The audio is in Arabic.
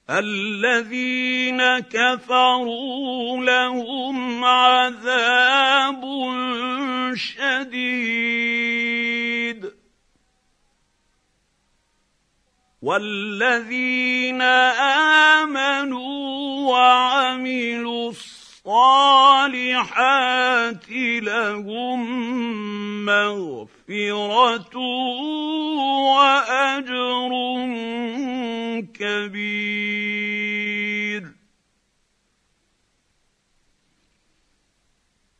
الذين كفروا لهم عذاب شديد والذين آمنوا وعملوا الصالحات لهم مغفرة وأجر كبير.